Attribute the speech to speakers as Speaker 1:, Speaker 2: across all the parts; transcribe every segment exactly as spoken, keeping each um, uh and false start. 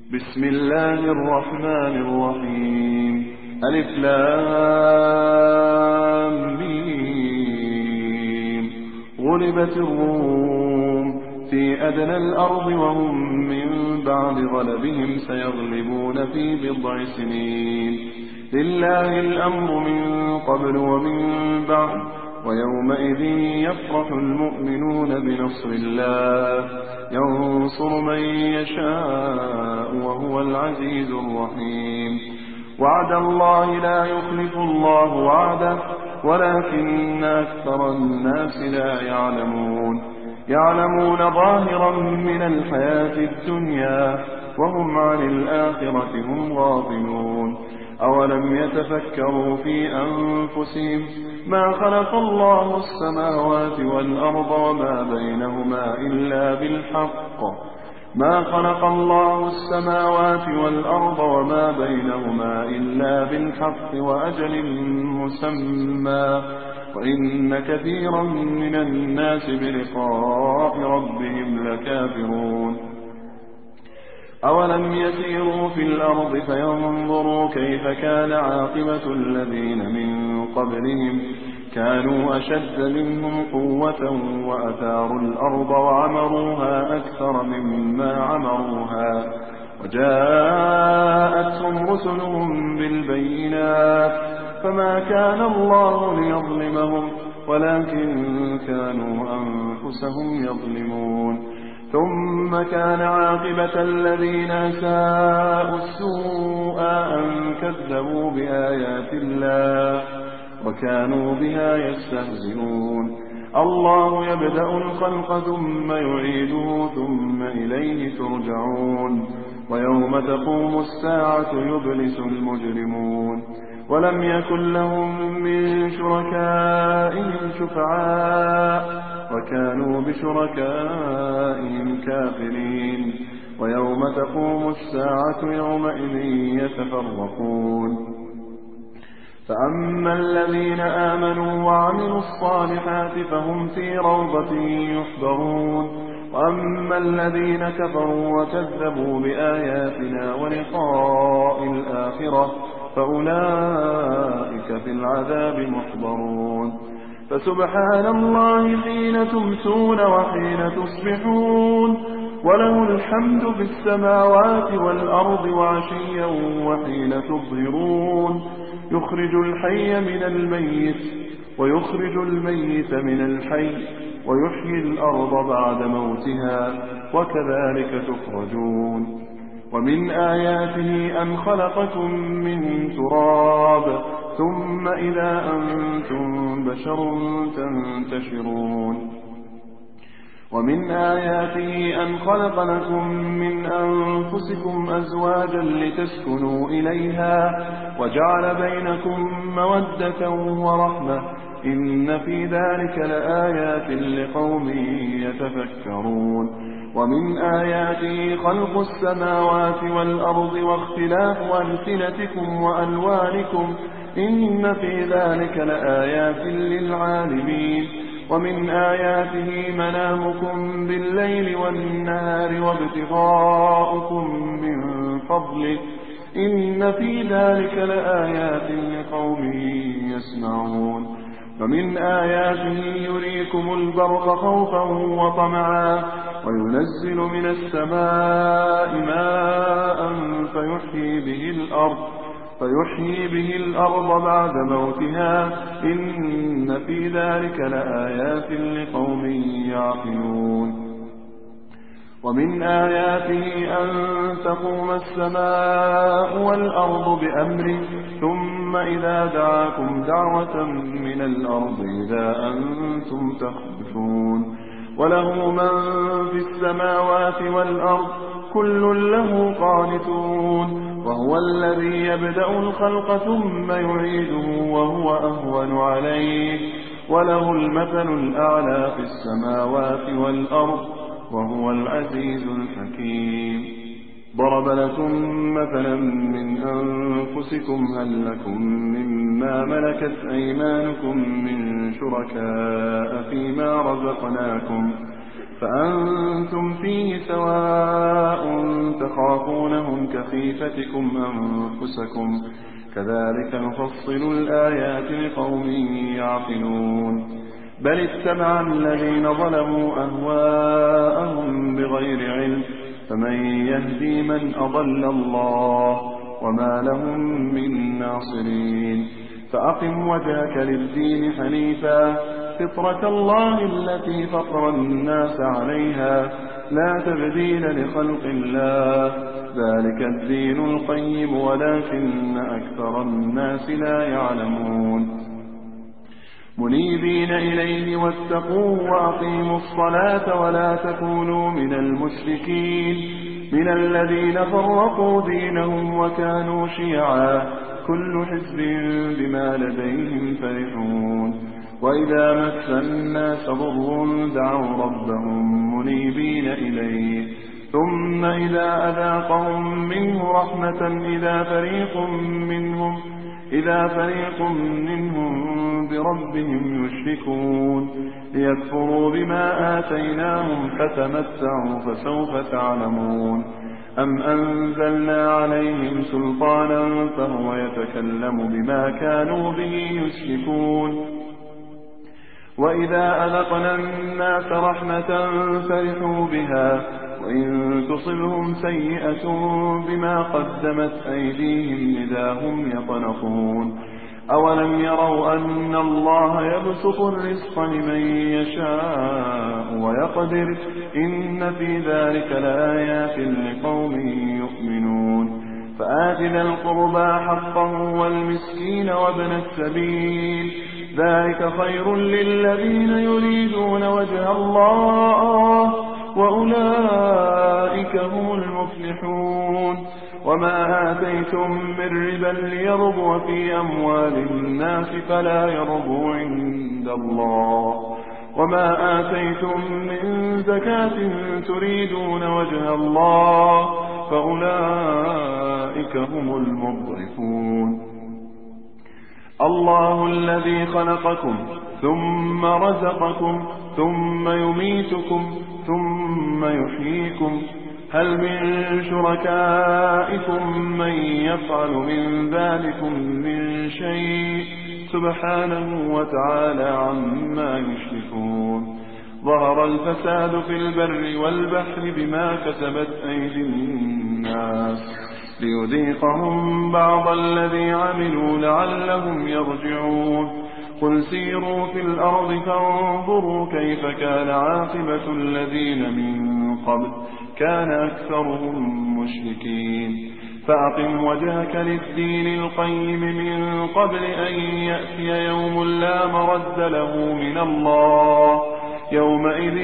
Speaker 1: بسم الله الرحمن الرحيم. ألف لام ميم. غلبت الروم في أدنى الأرض وهم من بعد غلبهم سيغلبون في بضع سنين. لله الأمر من قبل ومن بعد ويومئذ يفرح المؤمنون بنصر الله ينصر من يشاء وهو العزيز الرحيم. وعد الله لا يخلف الله وعده ولكن أكثر الناس لا يعلمون. يعلمون ظاهرا من الحياة الدنيا وهم عن الآخرة هم غافلون. أولم يتفكروا في أنفسهم ما خلق الله السماوات والأرض وما بينهما إلا بالحق ما خلق الله السماوات والأرض وما بينهما إلا بالحق وأجل مسمى وإن كثيرا من الناس بلقاء ربهم لكافرون. أولم يسيروا في الأرض فينظروا كيف كان عاقبة الذين من قبلهم كانوا أشد منهم قوة وأثاروا الأرض وعمروها أكثر مما عمروها وجاءتهم رسلهم بالبينات فما كان الله ليظلمهم ولكن كانوا أنفسهم يظلمون. ثم كان عاقبة الذين أساءوا السوء أن كذبوا بآيات الله وكانوا بها يستهزئون. الله يبدأ الخلق ثم يعيده ثم إليه ترجعون. ويوم تقوم الساعة يبلس المجرمون. ولم يكن لهم من شركائهم شفعاء وكانوا بشركائهم كافرين. ويوم تقوم الساعة يومئذ يتفرقون. فأما الذين آمنوا وعملوا الصالحات فهم في روضة يحبرون. وأما الذين كفروا وكذبوا بآياتنا ولقاء الآخرة فأولئك في العذاب محضرون. فسبحان الله حين تمسون وحين تصبحون وله الحمد في السماوات والأرض وعشيا وحين تظهرون. يخرج الحي من الميت ويخرج الميت من الحي ويحيي الأرض بعد موتها وكذلك تخرجون. ومن آياته أن خلقكم من تراب ثم إذا أنتم بشر تنتشرون. ومن آياته أن خلق لكم من أنفسكم أزواجا لتسكنوا إليها وجعل بينكم مودة ورحمة إن في ذلك لآيات لقوم يتفكرون. ومن آياته خلق السماوات والأرض واختلاف ألسنتكم وألوانكم إن في ذلك لآيات للعالمين. ومن آياته منامكم بالليل والنهار وابتغاؤكم من فضله إن في ذلك لآيات لقوم يسمعون. ومن آياته يريكم البرق خوفا وطمعا وينزل من السماء ماء فيحيي به الأرض فيحيي به الأرض بعد موتها إن في ذلك لآيات لقوم يعقلون. ومن آياته أن تقوم السماء والأرض بأمره ثم إذا دعاكم دعوة من الأرض إذا أنتم تخرجون. وله من في السماوات والأرض كل له قانتون. وهو الذي يبدأ الخلق ثم يعيده وهو أهون عليه وله المثل الأعلى في السماوات والأرض وهو العزيز الحكيم. ضرب لكم مثلا من أنفسكم هل لكم مما ملكت أيمانكم من شركاء فيما رزقناكم فأنتم فيه سواء تخافونهم كخيفتكم أنفسكم كذلك نفصل الآيات لقوم يعقلون بل اتبع الذين ظلموا أهواءهم بغير علم فمن يهدي من أضل الله وما لهم من ناصرين فأقم وجهك للدين حنيفا فطرة الله التي فطر الناس عليها لا تبديل لخلق الله ذلك الدين القيم ولكن أكثر الناس لا يعلمون منيبين إليه واتقوه وأقيموا الصلاة ولا تكونوا من المشركين من الذين فرقوا دينهم وكانوا شيعا كل حزب بما لديهم فرحون وإذا مس الناس ضر دعوا ربهم منيبين إليه ثم إذا أذاقهم منه رحمة إذا فريق منهم إذا فريق منهم بربهم يشركون ليكفروا بما آتيناهم فتمتعوا فسوف تعلمون أم أنزلنا عليهم سلطانا فهو يتكلم بما كانوا به يشركون وإذا أذقنا الناس رحمة فرحوا بها وإن تصبهم سيئة بما قدمت أيديهم إذا هم يقنطون أولم يروا أن الله يبسط الرزق لمن يشاء ويقدر إن في ذلك لآيات لقوم يؤمنون فآت ذا القربى حقه والمسكين وابن السبيل ذلك خير للذين يريدون وجه الله وأولئك هم المفلحون وما آتيتم من ربا ليربو في أموال الناس فلا يربو عند الله وما آتيتم من زكاة تريدون وجه الله فأولئك هم المضعفون الله الذي خلقكم ثم رزقكم ثم يميتكم ثم يحييكم هل من شركائكم من يفعل من ذلكم من شيء سبحانه وتعالى عما يشركون ظهر الفساد في البر والبحر بما كسبت أيدي الناس ليذيقهم بعض الذي عملوا لعلهم يرجعون قل سيروا في الأرض فانظروا كيف كان عاقبة الذين من قبل كان أكثرهم مشركين فأقم وجهك للدين القيم من قبل أن يأتي يوم لا مرد له من الله يومئذ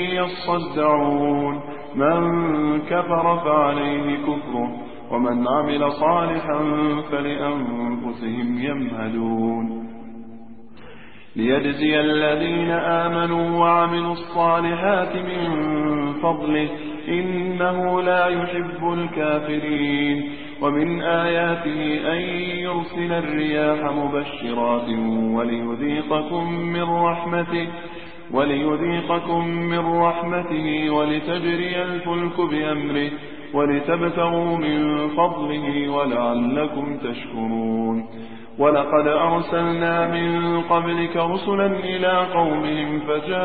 Speaker 1: يصدعون من كفر فعليه كفره ومن عمل صالحا فلأنفسهم يمهدون ليجزي الذين آمنوا وعملوا الصالحات من فضله إنه لا يحب الكافرين ومن آياته أن يرسل الرياح مبشرات وليذيقكم من رحمته وليذيقكم من رحمته ولتجري الفلك بأمره ولتبتغوا من فضله ولعلكم تشكرون ولقد أرسلنا من قبلك رسلا إلى قومهم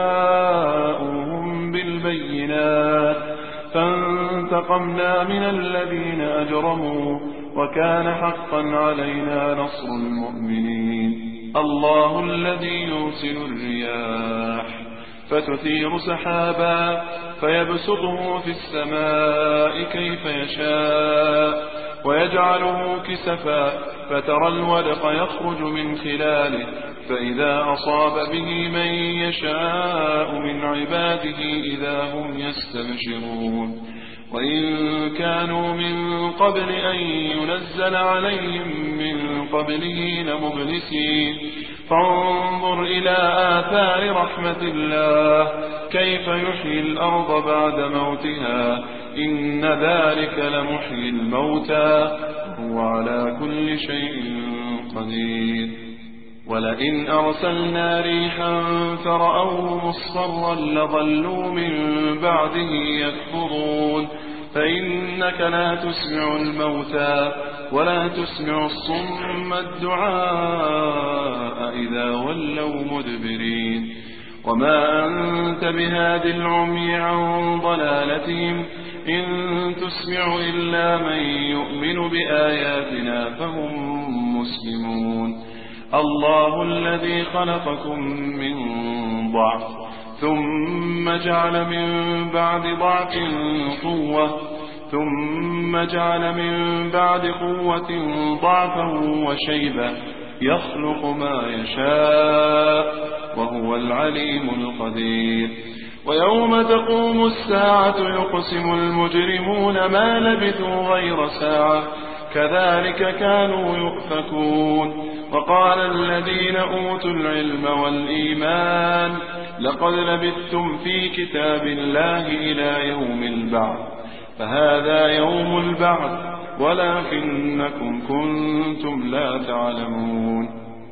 Speaker 1: فجاءوهم بالبينات فانتقمنا من الذين أجرموا وكان حقا علينا نصر المؤمنين الله الذي يرسل الرياح فتثير سحابا فيبسطه في السماء كيف يشاء ويجعله كسفا فترى الودق يخرج من خلاله فإذا أصاب به من يشاء من عباده إذا هم يستبشرون وإن كانوا من قبل أن ينزل عليهم من قبله لمبلسين فانظر إلى آثار رحمة الله كيف يحيي الأرض بعد موتها إن ذلك لمحيي الموتى وهو على كل شيء قدير ولئن أرسلنا ريحا فرأوه مصفرا لظلوا من بعده يكفرون فإنك لا تسمع الموتى ولا تسمع الصم الدعاء إذا ولوا مدبرين وما أنت بهاد العمي عن ضلالتهم إن تسمع إلا من يؤمن بآياتنا فهم مسلمون الله الذي خلقكم من ضعف ثم جعل من بعد ضعف قوة ثم جعل من بعد قوة ضعفا وشيبة يخلق ما يشاء وهو العليم القدير ويوم تقوم الساعة يقسم المجرمون ما لبثوا غير ساعة كذلك كانوا يؤفكون وقال الذين أوتوا العلم والإيمان لقد لبثتم في كتاب الله إلى يوم البعث فهذا يوم البعث ولكنكم كنتم لا تعلمون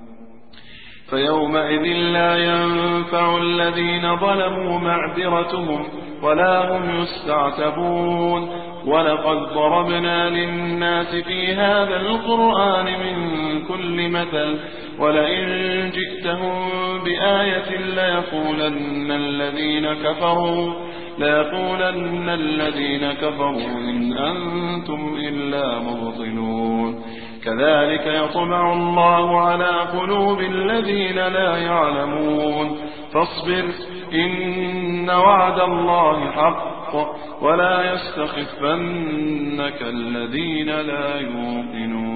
Speaker 1: فيومئذ لا ينفع الذين ظلموا معذرتهم ولا هم يستعتبون ولقد ضربنا للناس في هذا القرآن من كل مثل ولئن جئتهم بآية ليقولن الذين كفروا ليقولن الذين كفروا إن أنتم إلا مبطلون كذلك يطبع الله على قلوب الذين لا يعلمون فاصبر إن وعد الله حق ولا يستخفنك الذين لا يوقنون